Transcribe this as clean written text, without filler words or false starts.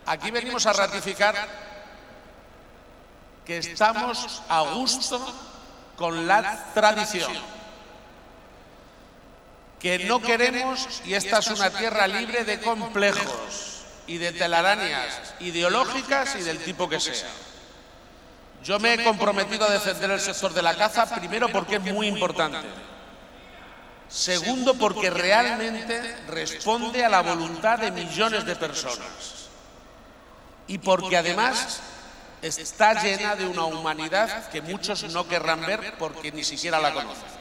Aquí venimos a ratificar que estamos a gusto con la tradición, que no queremos, y esta es una tierra libre de complejos y de telarañas ideológicas y del tipo que sea. Yo me he comprometido a defender el sector de la caza, primero porque es muy importante, segundo porque realmente responde a la voluntad de millones de personas y porque además está llena de una humanidad que muchos no querrán ver porque ni siquiera la conocen.